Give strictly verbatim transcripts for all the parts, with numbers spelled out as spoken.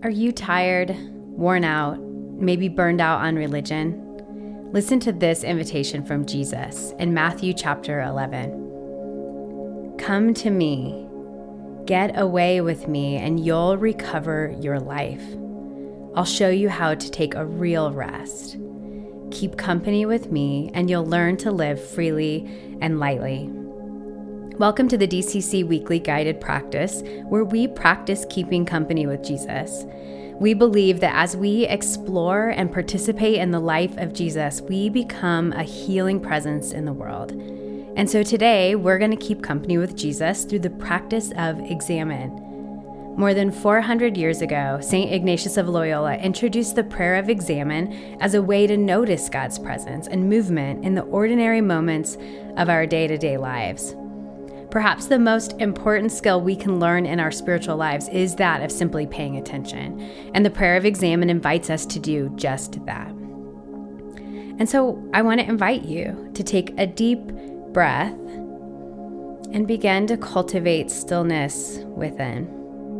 Are you tired, worn out, maybe burned out on religion? Listen to this invitation from Jesus in Matthew chapter eleven. Come to me, get away with me, and you'll recover your life. I'll show you how to take a real rest. Keep company with me, and you'll learn to live freely and lightly. Welcome to the D C C Weekly Guided Practice, where we practice keeping company with Jesus. We believe that as we explore and participate in the life of Jesus, we become a healing presence in the world. And so today, we're going to keep company with Jesus through the practice of examen. More than four hundred years ago, Saint Ignatius of Loyola introduced the prayer of examen as a way to notice God's presence and movement in the ordinary moments of our day-to-day lives. Perhaps the most important skill we can learn in our spiritual lives is that of simply paying attention, and the prayer of examen invites us to do just that. And so I want to invite you to take a deep breath and begin to cultivate stillness within.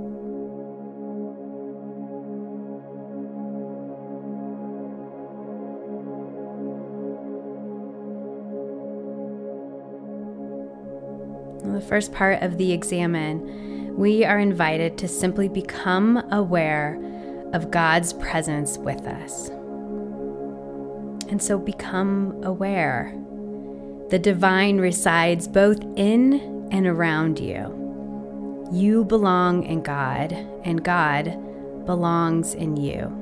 The first part of the examen, we are invited to simply become aware of God's presence with us. And so become aware. The divine resides both in and around you. You belong in God, and God belongs in you.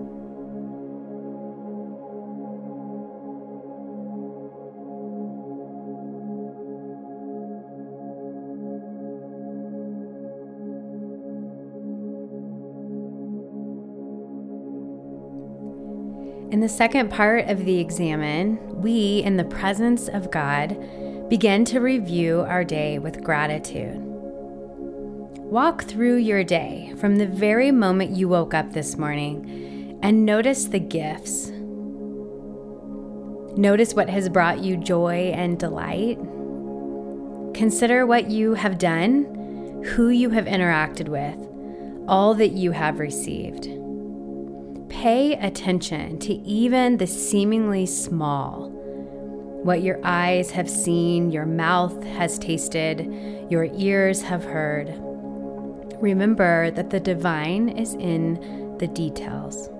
In the second part of the examen, we, in the presence of God, begin to review our day with gratitude. Walk through your day from the very moment you woke up this morning and notice the gifts. Notice what has brought you joy and delight. Consider what you have done, who you have interacted with, all that you have received. Pay attention to even the seemingly small, what your eyes have seen, your mouth has tasted, your ears have heard. Remember that the divine is in the details.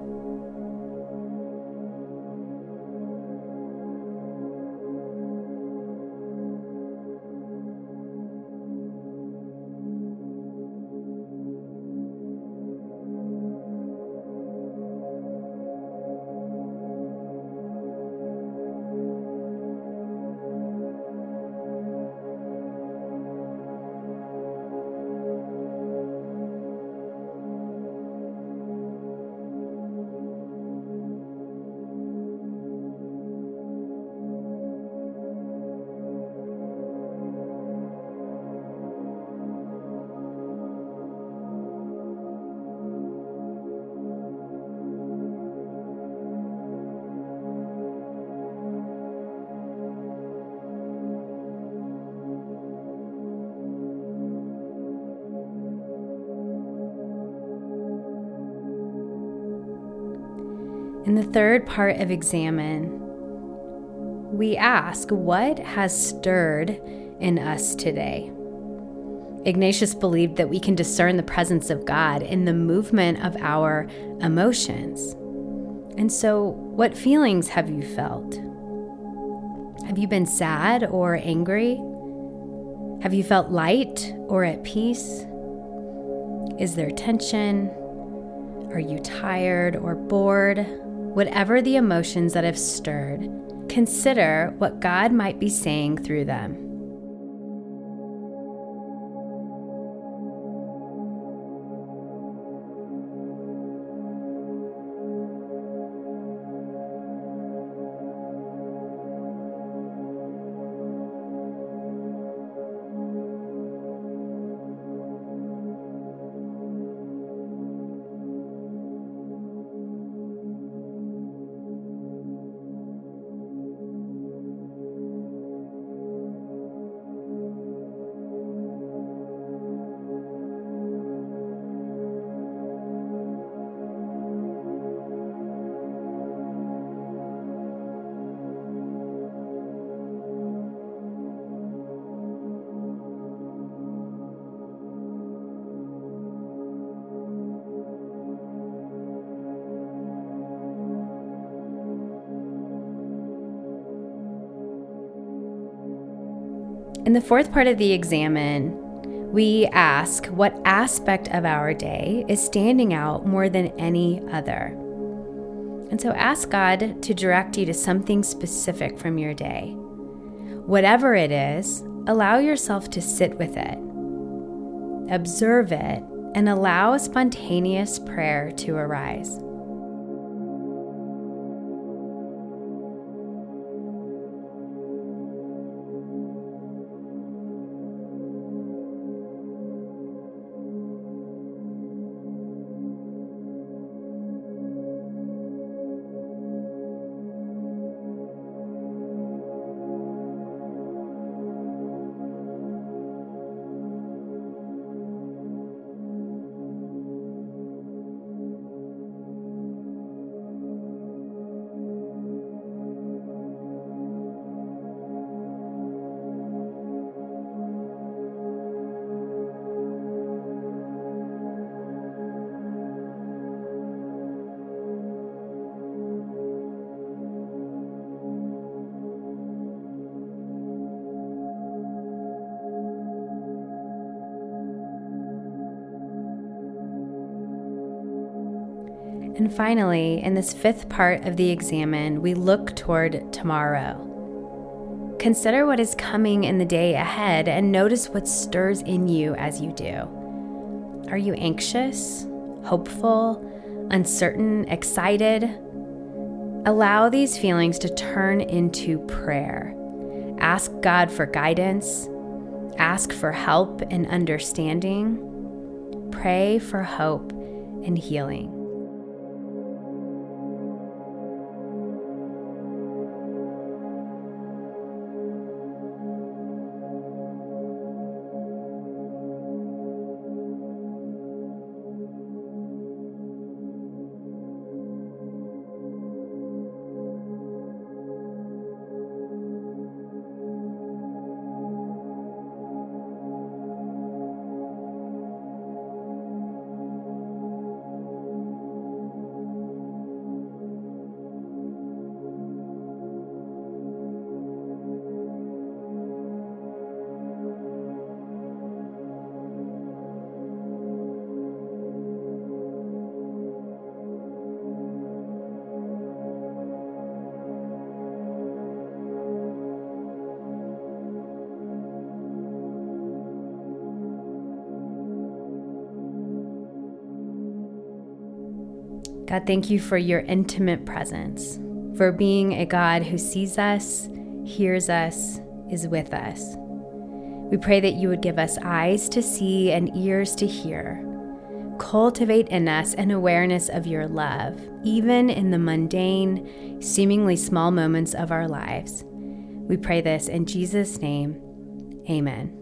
In the third part of examen, we ask, what has stirred in us today? Ignatius believed that we can discern the presence of God in the movement of our emotions. And so, what feelings have you felt? Have you been sad or angry? Have you felt light or at peace? Is there tension? Are you tired or bored? Whatever the emotions that have stirred, consider what God might be saying through them. In the fourth part of the examen, we ask what aspect of our day is standing out more than any other. And so ask God to direct you to something specific from your day. Whatever it is, allow yourself to sit with it, observe it, and allow a spontaneous prayer to arise. And finally, in this fifth part of the examen, we look toward tomorrow. Consider what is coming in the day ahead and notice what stirs in you as you do. Are you anxious, hopeful, uncertain, excited? Allow these feelings to turn into prayer. Ask God for guidance. Ask for help and understanding. Pray for hope and healing. God, thank you for your intimate presence, for being a God who sees us, hears us, is with us. We pray that you would give us eyes to see and ears to hear. Cultivate in us an awareness of your love, even in the mundane, seemingly small moments of our lives. We pray this in Jesus' name. Amen.